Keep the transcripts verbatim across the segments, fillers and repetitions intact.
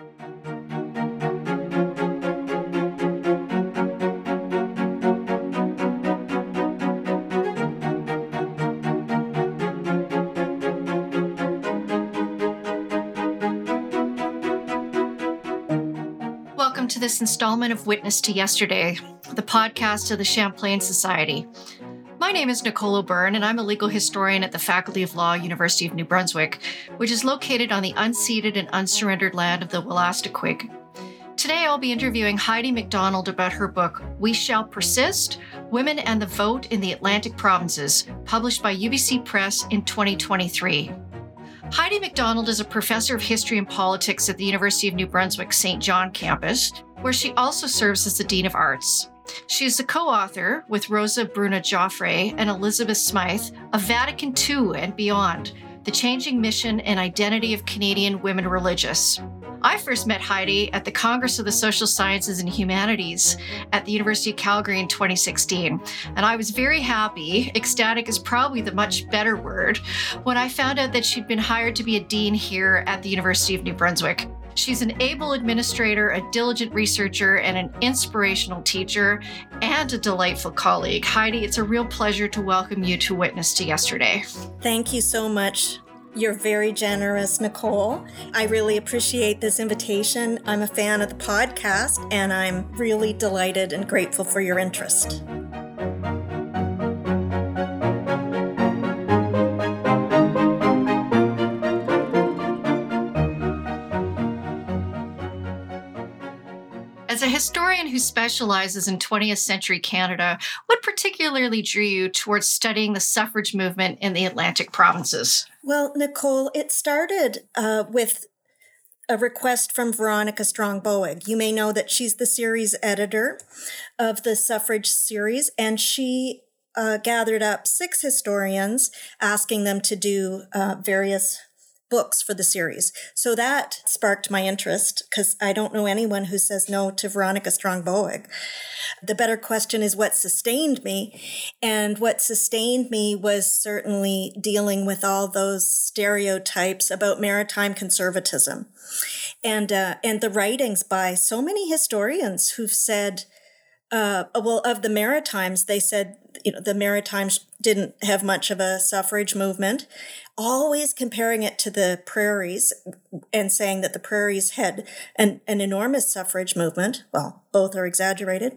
Welcome to this installment of Witness to Yesterday, the podcast of the Champlain Society. My name is Nicole O'Byrne, and I'm a legal historian at the Faculty of Law, University of New Brunswick, which is located on the unceded and unsurrendered land of the Wolastoqiyik. Today, I'll be interviewing Heidi McDonald about her book, We Shall Persist, Women and the Vote in the Atlantic Provinces, published by U B C Press in twenty twenty-three. Heidi McDonald is a professor of history and politics at the University of New Brunswick Saint John campus, where she also serves as the Dean of Arts. She is the co-author, with Rosa Bruna-Joffre and Elizabeth Smythe, of Vatican Two and Beyond, The Changing Mission and Identity of Canadian Women Religious. I first met Heidi at the Congress of the Social Sciences and Humanities at the University of Calgary in twenty sixteen, and I was very happy, ecstatic is probably the much better word, when I found out that she'd been hired to be a dean here at the University of New Brunswick. She's an able administrator, a diligent researcher, and an inspirational teacher, and a delightful colleague. Heidi, it's a real pleasure to welcome you to Witness to Yesterday. Thank you so much. You're very generous, Nicole. I really appreciate this invitation. I'm a fan of the podcast, and I'm really delighted and grateful for your interest. As a historian who specializes in twentieth century Canada, what particularly drew you towards studying the suffrage movement in the Atlantic provinces? Well, Nicole, it started uh, with a request from Veronica Strong-Boag. You may know that she's the series editor of the suffrage series, and she uh, gathered up six historians, asking them to do uh, various books for the series. So that sparked my interest, because I don't know anyone who says no to Veronica Strong-Boag. The better question is what sustained me. And what sustained me was certainly dealing with all those stereotypes about maritime conservatism. And, uh, and the writings by so many historians who've said, uh, well, of the Maritimes, they said, you know, the Maritimes didn't have much of a suffrage movement, always comparing it to the prairies and saying that the prairies had an, an enormous suffrage movement. Well, both are exaggerated.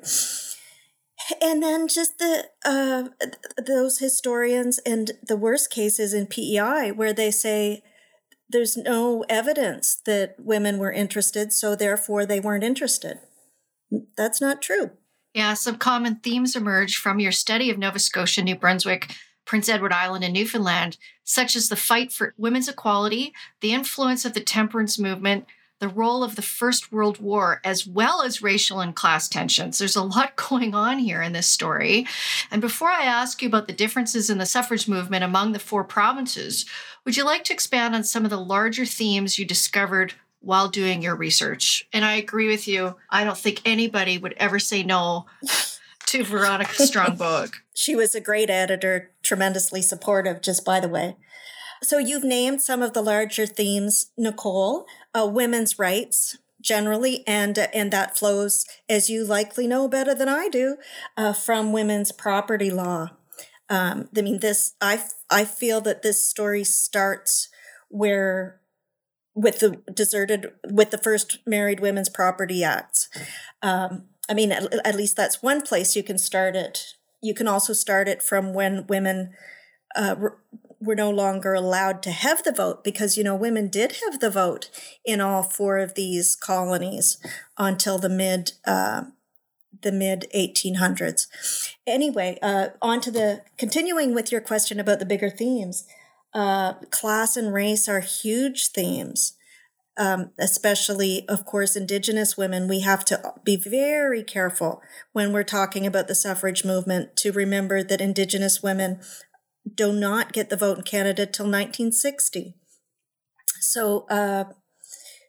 And then just the uh, those historians, and the worst cases in P E I, where they say there's no evidence that women were interested, so therefore they weren't interested. That's not true. Yeah, some common themes emerge from your study of Nova Scotia, New Brunswick, Prince Edward Island, and Newfoundland, such as the fight for women's equality, the influence of the temperance movement, the role of the First World War, as well as racial and class tensions. There's a lot going on here in this story. And before I ask you about the differences in the suffrage movement among the four provinces, would you like to expand on some of the larger themes you discovered while doing your research? And I agree with you. I don't think anybody would ever say no to Veronica Strong-Boag. She was a great editor, tremendously supportive, just by the way. So you've named some of the larger themes, Nicole. Uh, women's rights, generally, and uh, and that flows, as you likely know better than I do, uh, from women's property law. Um, I mean, this I I feel that this story starts where with the deserted with the first Married Women's Property Acts. Um, I mean, at, at least that's one place you can start it. You can also start it from when women uh, were, were no longer allowed to have the vote, because, you know, women did have the vote in all four of these colonies until the mid uh, the mid eighteen hundreds. Anyway, uh, on to the continuing with your question about the bigger themes. Uh, class and race are huge themes. Um, especially, of course, Indigenous women. We have to be very careful when we're talking about the suffrage movement to remember that Indigenous women do not get the vote in Canada till nineteen sixty. So uh,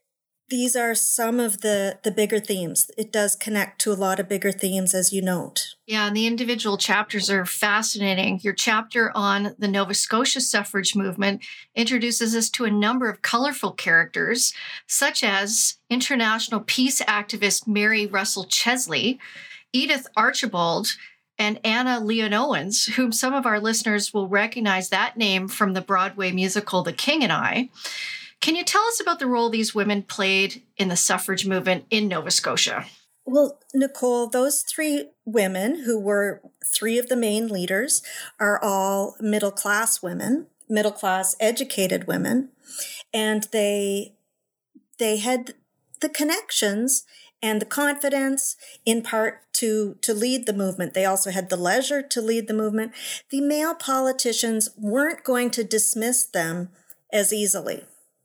these are some of the, the bigger themes. It does connect to a lot of bigger themes, as you note. Yeah, and the individual chapters are fascinating. Your chapter on the Nova Scotia suffrage movement introduces us to a number of colorful characters, such as international peace activist Mary Russell Chesley, Edith Archibald, and Anna Leon Owens, whom some of our listeners will recognize that name from the Broadway musical The King and I. Can you tell us about the role these women played in the suffrage movement in Nova Scotia? Well, Nicole, those three women who were three of the main leaders are all middle-class women, middle-class educated women, and they they had the connections and the confidence in part to, to lead the movement. They also had the leisure to lead the movement. The male politicians weren't going to dismiss them as easily.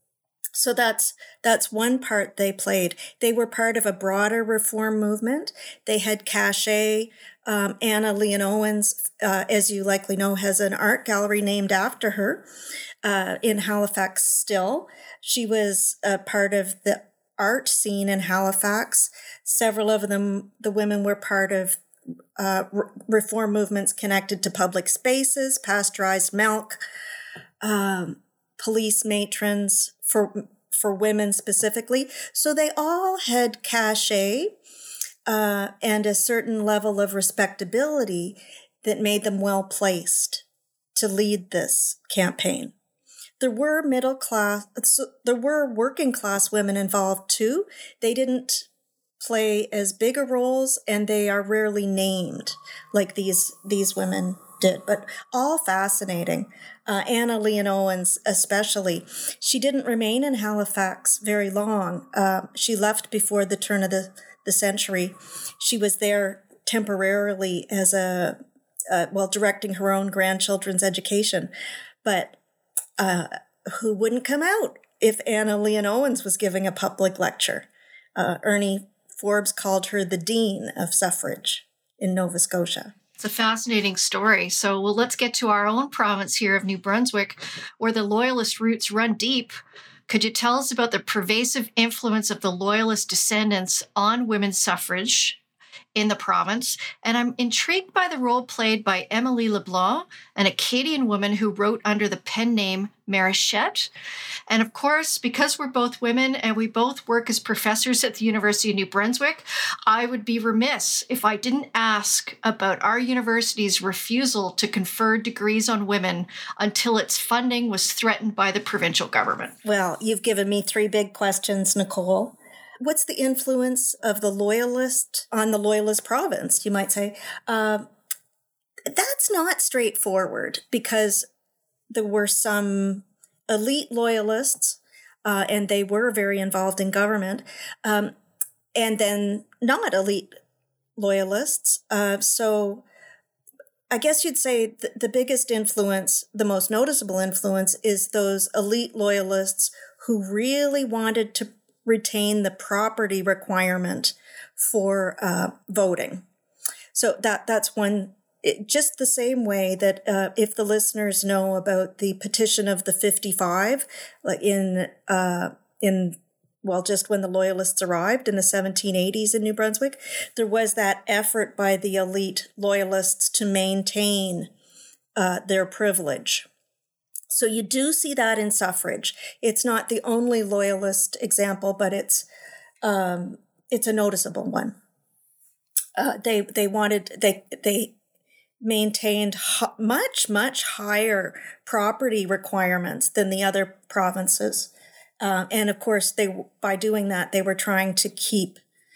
So that's that's one part they played. They were part of a broader reform movement. They had cachet. Um, Anna Leon Owens, uh, as you likely know, has an art gallery named after her uh, in Halifax still. She was a part of the art scene in Halifax. Several of them, the women were part of uh, re- reform movements connected to public spaces, pasteurized milk, um, police matrons, for for women specifically. So they all had cachet uh, and a certain level of respectability that made them well placed to lead this campaign. There were middle class, so there were working class women involved too. They didn't play as big a roles, and they are rarely named like these these women did, but all fascinating. Uh, Anna Leon Owens, especially, she didn't remain in Halifax very long. Uh, she left before the turn of the, the century. She was there temporarily as a, uh, well, directing her own grandchildren's education. But uh, who wouldn't come out if Anna Leon Owens was giving a public lecture? Uh, Ernie Forbes called her the dean of suffrage in Nova Scotia. It's a fascinating story. So, well, let's get to our own province here of New Brunswick, where the Loyalist roots run deep. Could you tell us about the pervasive influence of the Loyalist descendants on women's suffrage in the province? And I'm intrigued by the role played by Emily LeBlanc, an Acadian woman who wrote under the pen name Marichette. And of course, because we're both women and we both work as professors at the University of New Brunswick, I would be remiss if I didn't ask about our university's refusal to confer degrees on women until its funding was threatened by the provincial government. Well, you've given me three big questions, Nicole. What's the influence of the Loyalist on the Loyalist province, you might say? Uh, that's not straightforward because there were some elite Loyalists, uh, and they were very involved in government, um, and then not elite Loyalists. Uh, so I guess you'd say th- the biggest influence, the most noticeable influence, is those elite Loyalists who really wanted to retain the property requirement for uh, voting. So that that's one, it, just the same way that uh, if the listeners know about the petition of the fifty-five, like in, uh, in well, just when the Loyalists arrived in the seventeen eighties in New Brunswick, there was that effort by the elite Loyalists to maintain uh, their privilege. So you do see that in suffrage. It's not the only Loyalist example, but it's um, it's a noticeable one. Uh, they they wanted they they maintained ho- much much higher property requirements than the other provinces, uh, and of course they by doing that they were trying to keep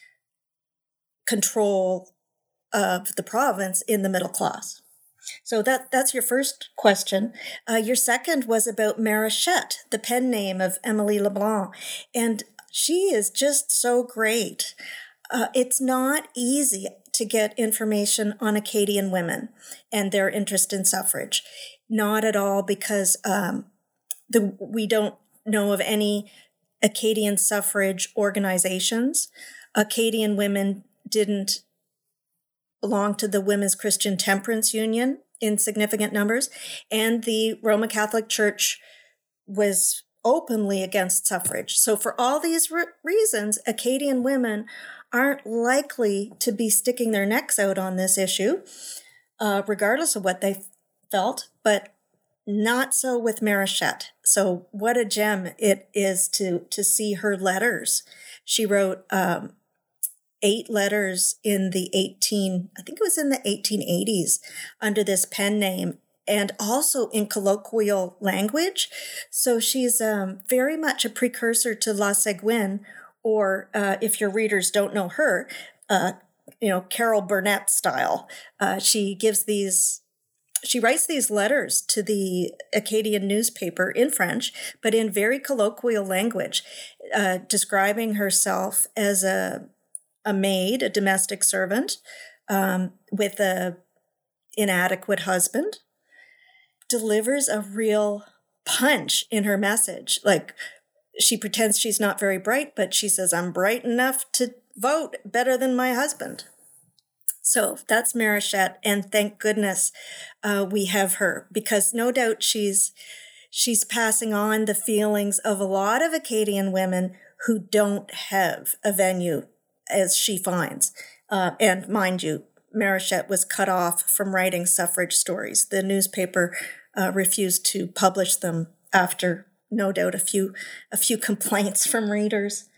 control of the province in the middle class. So that that's your first question. Uh, your second was about Marichette, the pen name of Emily LeBlanc. And she is just so great. Uh, it's not easy to get information on Acadian women and their interest in suffrage. Not at all, because um, the, we don't know of any Acadian suffrage organizations. Acadian women didn't belong to the Women's Christian Temperance Union in significant numbers, and the Roman Catholic Church was openly against suffrage. So for all these re- reasons, Acadian women aren't likely to be sticking their necks out on this issue, uh, regardless of what they felt, but not so with Marichette. So what a gem it is to, to see her letters. She wrote um, eight letters in the eighteen, I think it was in the eighteen eighties, under this pen name, and also in colloquial language. So she's um, very much a precursor to La Seguin, or uh, if your readers don't know her, uh, you know, Carol Burnett style. Uh, she gives these, she writes these letters to the Acadian newspaper in French, but in very colloquial language, uh, describing herself as a, a maid, a domestic servant, um, with a inadequate husband. Delivers a real punch in her message. Like, she pretends she's not very bright, but she says, I'm bright enough to vote better than my husband. So that's Marichette, and thank goodness uh, we have her, because no doubt she's she's passing on the feelings of a lot of Acadian women who don't have a venue, as she finds. Uh, and mind you, Marichette was cut off from writing suffrage stories. The newspaper uh, refused to publish them after, no doubt, a few a few complaints from readers.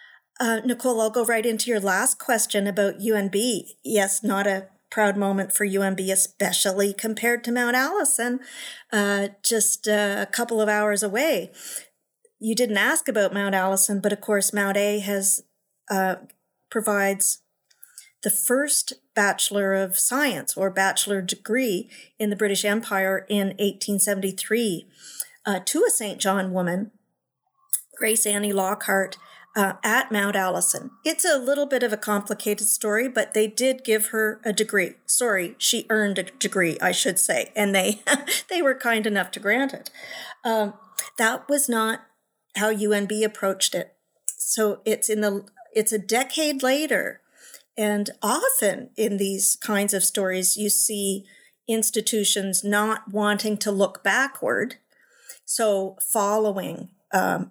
Uh, Nicole, I'll go right into your last question about U N B. Yes, not a proud moment for U N B, especially compared to Mount Allison, uh, just uh, a couple of hours away. You didn't ask about Mount Allison, but of course Mount A has uh, provides the first Bachelor of Science or bachelor degree in the British Empire in eighteen seventy-three uh, to a Saint John woman, Grace Annie Lockhart, uh, at Mount Allison. It's a little bit of a complicated story, but they did give her a degree. Sorry, she earned a degree, I should say, and they they were kind enough to grant it. Um, that was not how U N B approached it. So it's in the it's a decade later. And often in these kinds of stories, you see institutions not wanting to look backward, so following um,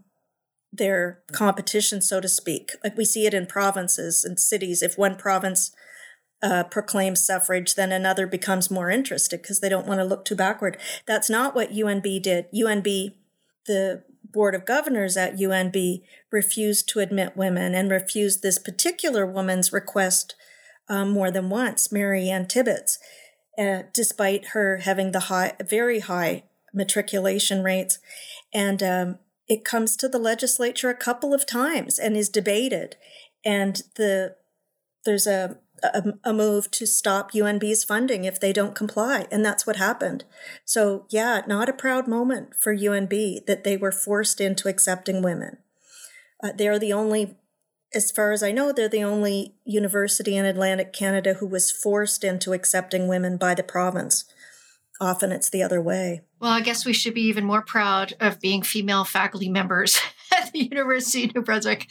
their competition, so to speak. Like we see it in provinces and cities. If one province uh, proclaims suffrage, then another becomes more interested because they don't want to look too backward. That's not what U N B did. U N B, the Board of Governors at U N B, refused to admit women and refused this particular woman's request um, more than once, Mary Ann Tibbetts, uh, despite her having the high, very high matriculation rates. And um, it comes to the legislature a couple of times and is debated. And the there's a A, a move to stop U N B's funding if they don't comply. And that's what happened. So yeah, not a proud moment for U N B that they were forced into accepting women. Uh, they're the only, as far as I know, they're the only university in Atlantic Canada who was forced into accepting women by the province. Often it's the other way. Well, I guess we should be even more proud of being female faculty members at the University of New Brunswick.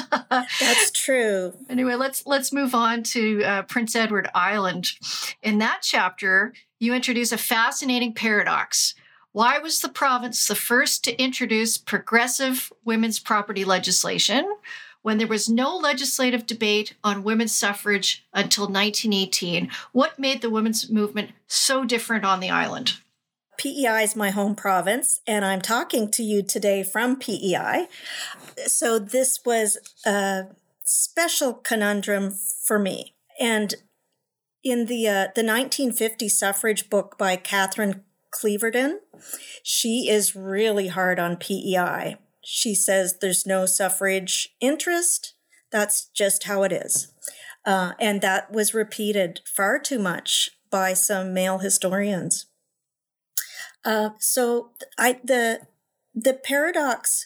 That's true. Anyway, let's let's move on to uh, Prince Edward Island. In that chapter, you introduce a fascinating paradox. Why was the province the first to introduce progressive women's property legislation when there was no legislative debate on women's suffrage until nineteen eighteen? What made the women's movement so different on the island? P E I is my home province, and I'm talking to you today from P E I. So this was a special conundrum for me. And in the uh, the nineteen fifty suffrage book by Catherine Cleaverton, she is really hard on P E I. She says there's no suffrage interest. That's just how it is. Uh, and that was repeated far too much by some male historians. Uh, so I, the the paradox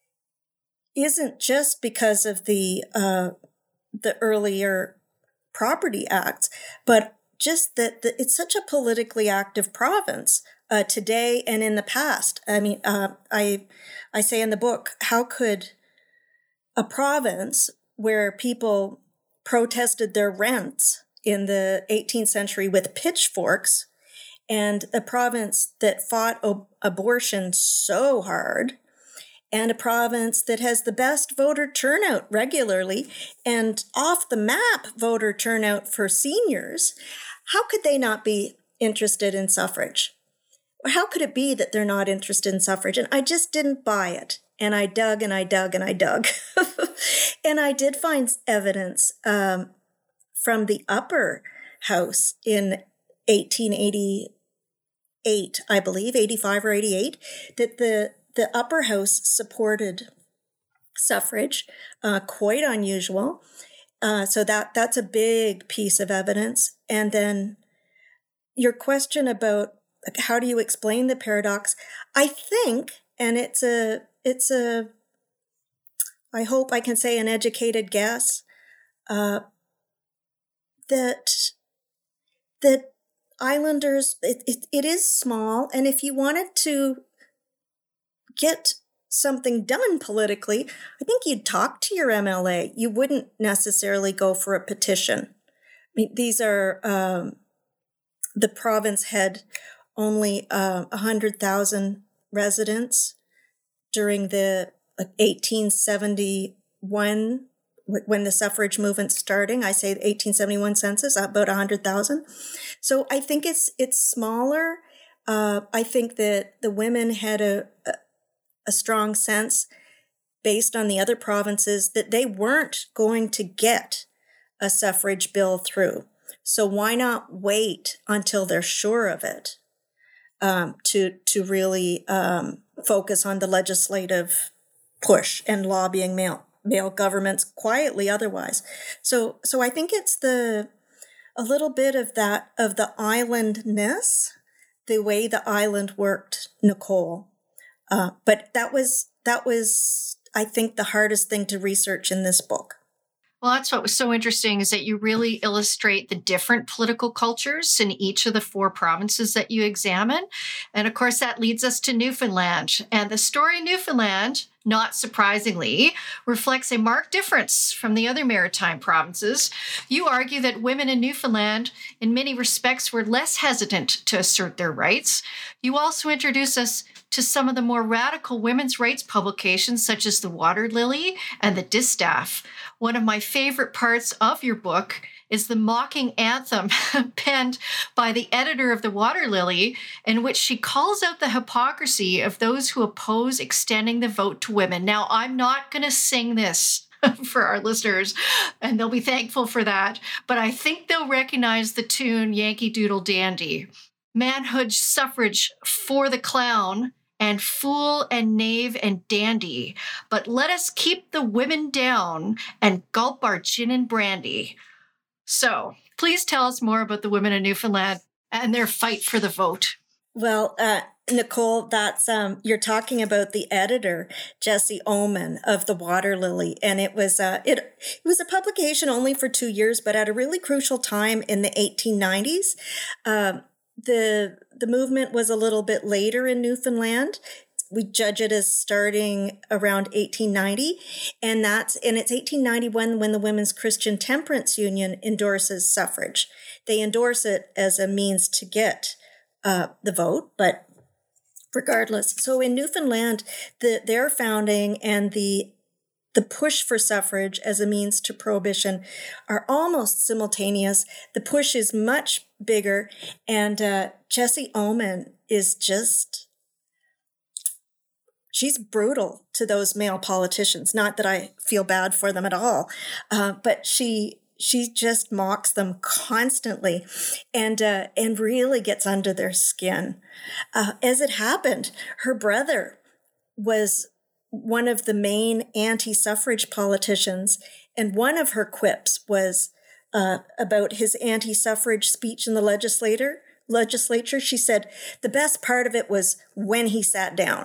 isn't just because of the uh, the earlier property acts, but just that the, it's such a politically active province uh, today and in the past. I mean, uh, I I say in the book, how could a province where people protested their rents in the eighteenth century with pitchforks, and a province that fought ob- abortion so hard and a province that has the best voter turnout regularly and off the map voter turnout for seniors, how could they not be interested in suffrage? How could it be that they're not interested in suffrage? And I just didn't buy it. And I dug and I dug and I dug. And I did find evidence um, from the upper house in eighteen eighty-eight, I believe, eighty-five or eighty-eight, that the, the upper house supported suffrage, uh, quite unusual. Uh, so that that's a big piece of evidence. And then your question about how do you explain the paradox? I think, and it's a, it's a, I hope I can say an educated guess, uh, that, that Islanders, it, it, it is small. And if you wanted to get something done politically, I think you'd talk to your M L A. You wouldn't necessarily go for a petition. I mean, these are, um, the province had only uh, one hundred thousand residents during the eighteen seventy-one, when the suffrage movement's starting. I say the eighteen seventy-one census, about one hundred thousand. So I think it's it's smaller. Uh, I think that the women had a, a, a strong sense, based on the other provinces, that they weren't going to get a suffrage bill through. So why not wait until they're sure of it? Um, to to really um, focus on the legislative push and lobbying male male governments quietly otherwise. So so I think it's the a little bit of that of the islandness, the way the island worked, Nicole. Uh, but that was that was I think the hardest thing to research in this book. Well, that's what was so interesting, is that you really illustrate the different political cultures in each of the four provinces that you examine. And of course, that leads us to Newfoundland. And the story in Newfoundland, not surprisingly, reflects a marked difference from the other maritime provinces. You argue that women in Newfoundland, in many respects, were less hesitant to assert their rights. You also introduce us to some of the more radical women's rights publications, such as the Water Lily and the Distaff. One of my favorite parts of your book is the mocking anthem penned by the editor of the Water Lily, in which she calls out the hypocrisy of those who oppose extending the vote to women. Now, I'm not going to sing this for our listeners, and they'll be thankful for that, but I think they'll recognize the tune Yankee Doodle Dandy. Manhood suffrage for the clown, and fool and knave and dandy, but let us keep the women down and gulp our gin and brandy. So please tell us more about the women in Newfoundland and their fight for the vote. Well, uh, Nicole, that's um, you're talking about the editor, Jessie Oman of the Water Lily, and it was uh, it it was a publication only for two years, but at a really crucial time in the eighteen nineties. Uh, the The movement was a little bit later in Newfoundland. We judge it as starting around eighteen ninety, and that's and it's eighteen ninety-one when the Women's Christian Temperance Union endorses suffrage. They endorse it as a means to get uh, the vote, but regardless. So in Newfoundland, the their founding and the the push for suffrage as a means to prohibition are almost simultaneous. The push is much bigger, and uh, Jessie Oman is just, she's brutal to those male politicians. Not that I feel bad for them at all, uh, but she she just mocks them constantly, and uh, and really gets under their skin. Uh, as it happened, her brother was one of the main anti-suffrage politicians, and one of her quips was uh, about his anti-suffrage speech in the legislator. Legislature. She said the best part of it was when he sat down.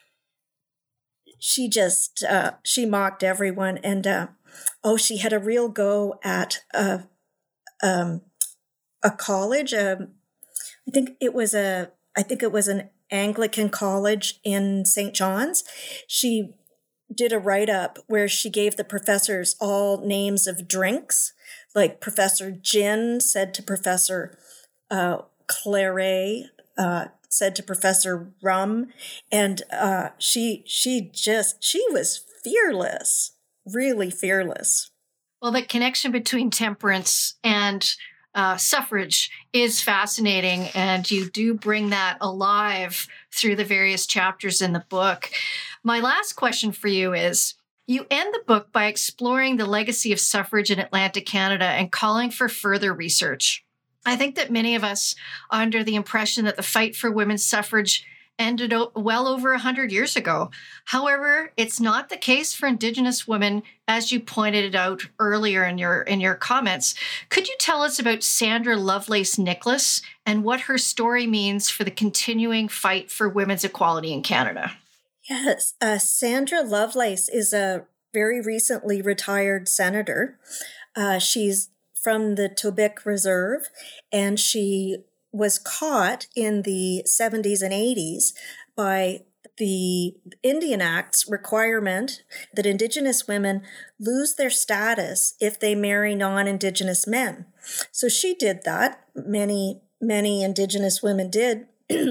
She just uh, she mocked everyone, and uh, oh, she had a real go at a um, a college. Um, I think it was a I think it was an Anglican college in Saint John's. She did a write-up where she gave the professors all names of drinks, like Professor Gin said to Professor uh, Claret, uh, said to Professor Rum, and uh, she she just she was fearless, really fearless. Well, the connection between temperance and uh, suffrage is fascinating, and you do bring that alive through the various chapters in the book. My last question for you is, you end the book by exploring the legacy of suffrage in Atlantic Canada and calling for further research. I think that many of us are under the impression that the fight for women's suffrage ended well over one hundred years ago. However, it's not the case for Indigenous women, as you pointed it out earlier in your in your comments. Could you tell us about Sandra Lovelace Nicholas and what her story means for the continuing fight for women's equality in Canada? Yes, uh, Sandra Lovelace is a very recently retired senator. Uh, she's from the Tobique Reserve, and she was caught in the seventies and eighties by the Indian Act's requirement that Indigenous women lose their status if they marry non-Indigenous men. So she did that. Many, many Indigenous women did.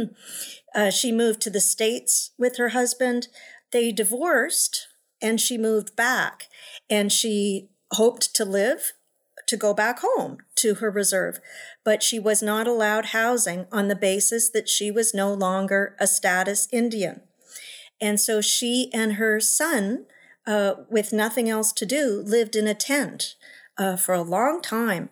Uh, she moved to the States with her husband. They divorced, and she moved back. And she hoped to live, to go back home to her reserve. But she was not allowed housing on the basis that she was no longer a status Indian. And so she and her son, uh, with nothing else to do, lived in a tent uh, for a long time.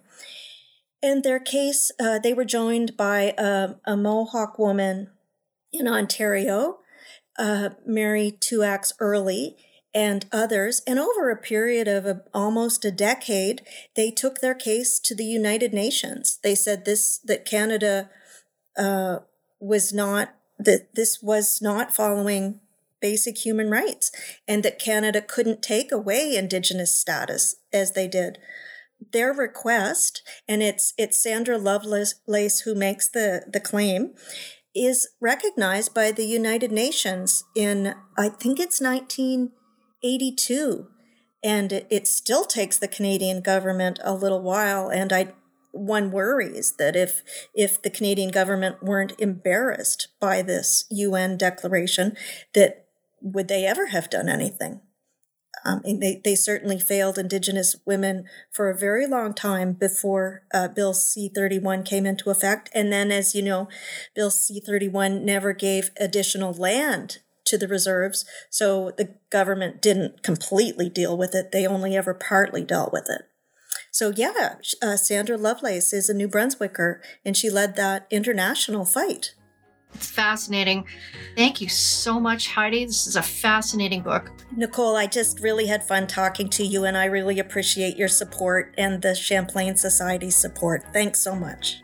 In their case, uh, they were joined by a, a Mohawk woman in Ontario, uh, Mary Tuax Early, and others. And over a period of a, almost a decade, they took their case to the United Nations. They said this that Canada uh, was not, that this was not following basic human rights, and that Canada couldn't take away Indigenous status as they did. Their request, and it's it's Sandra Lovelace who makes the, the claim, is recognized by the United Nations in, I think it's nineteen eighty-two. And it, it still takes the Canadian government a little while. And I, one worries that if, if the Canadian government weren't embarrassed by this U N declaration, that would they ever have done anything? Um, and they, they certainly failed Indigenous women for a very long time before uh, Bill C thirty-one came into effect. And then, as you know, Bill C thirty-one never gave additional land to the reserves, so the government didn't completely deal with it. They only ever partly dealt with it. So yeah, uh, Sandra Lovelace is a New Brunswicker, and she led that international fight. It's fascinating. Thank you so much, Heidi. This is a fascinating book. Nicole, I just really had fun talking to you, and I really appreciate your support and the Champlain Society's support. Thanks so much.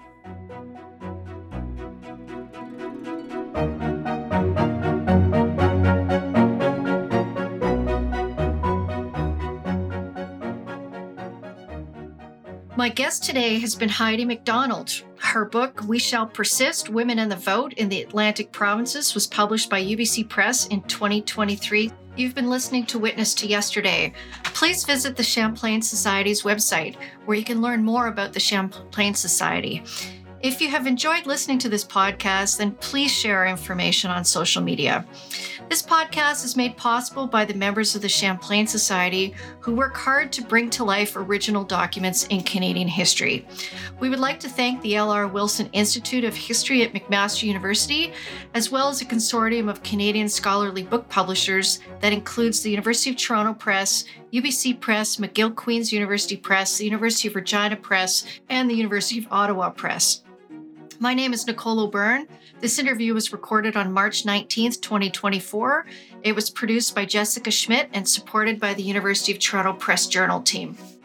My guest today has been Heidi MacDonald. Her book, We Shall Persist, Women and the Vote in the Atlantic Provinces, was published by U B C Press in twenty twenty-three. You've been listening to Witness to Yesterday. Please visit the Champlain Society's website, where you can learn more about the Champlain Society. If you have enjoyed listening to this podcast, then please share our information on social media. This podcast is made possible by the members of the Champlain Society, who work hard to bring to life original documents in Canadian history. We would like to thank the L R Wilson Institute of History at McMaster University, as well as a consortium of Canadian scholarly book publishers that includes the University of Toronto Press, U B C Press, McGill Queen's University Press, the University of Regina Press, and the University of Ottawa Press. My name is Nicole O'Byrne. This interview was recorded on March nineteenth, twenty twenty-four. It was produced by Jessica Schmidt and supported by the University of Toronto Press Journal team.